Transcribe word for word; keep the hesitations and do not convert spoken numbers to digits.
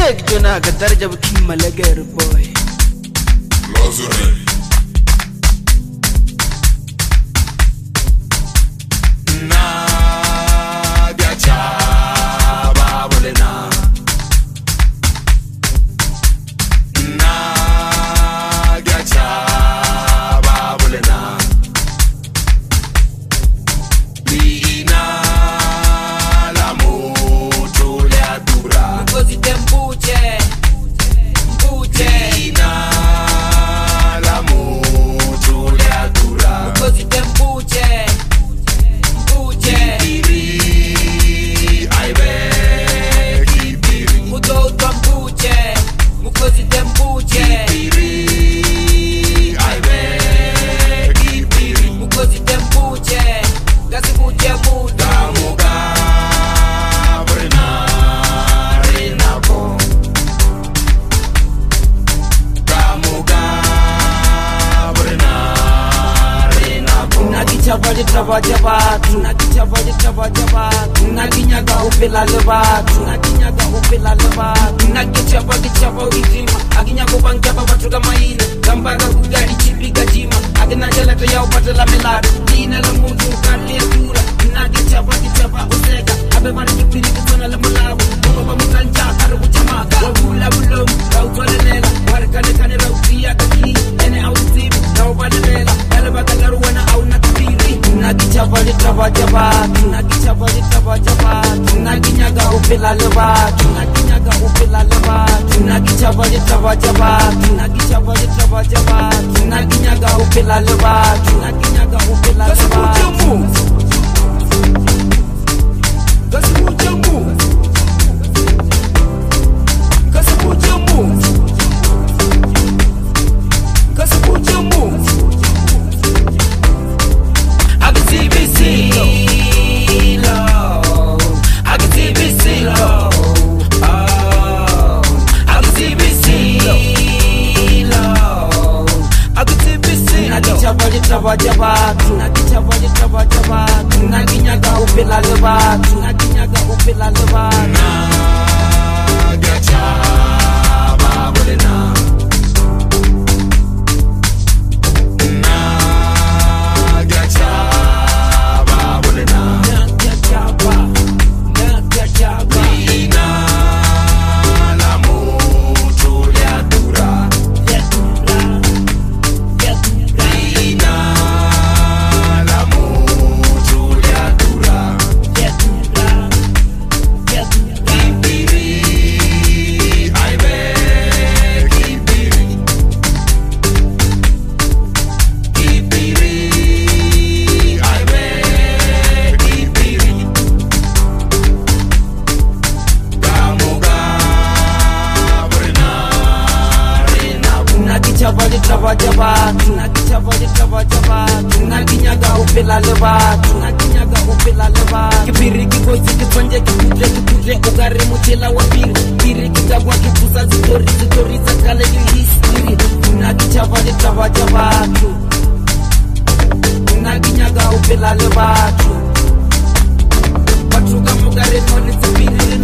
check jona ga darja bukin malagar boy Lazuri na gacha babulena na gacha babulena lina la moto le adura ngozi tembuche mbuche lina la moto le adura ngozi tembuche mbuche kibiri aibe kibiri muto tambuche ngozi tembuche kibiri aibe kibiri ngozi tembuche gasi buche muda Kamuga brena renabo Kamuga brena renabo nakichapali traba jabatu nakichapali traba jabatu nakinyaga upela lebatu nakinyaga upela lebatu nakichapa kichapa uzima akinyaga bangjaba batuka maina gambaga kugari chipiga jima akinajala to yao patela melado dina la mutu kali dura nakichapa kichapa useka abebana kipiri kitona la malabu baba mukanja karu kuchamaga wabula bulum kautwalela warkane kane rautia kaki ene auzimu na ubalela eleba kalaru wana au nakipiri nakichapa traba jabatu nakichapa traba jabatu nakinyaga upela lebatu nakinyaga upela lebatu nakichapa traba jabatu nakichapa traba jabatu nakinyaga upela lebatu nakinyaga upela lebatu Kasi buche mu Kasi buche mu Kasi buche mu I can see me see low I can see me see low Oh I can see me see low I can see me see low Nakichapa traba jabatu Nakichapa traba jabatu Nakinyaga upela lebatu Nakinyaga upela lebatu Na gacha babulena Na gacha babulena Nakichapa Nakichapa lina la moto le adura lina la moto le adura kibiri aibe kibiri kibiri aibe kibiri Kamuga brena renabo nakichapa traba jabatu nakichapa traba jabatu nakinyaga upela lebatu nakinyaga upela lebatu kibiri kikozi kitonje kipuje kipuje ugari mutela wa piri piri kikagwa kipusa zitori zitori za kale history nakichapa traba jabatu nakinyaga upela lebatu batuka mugari toni zipiri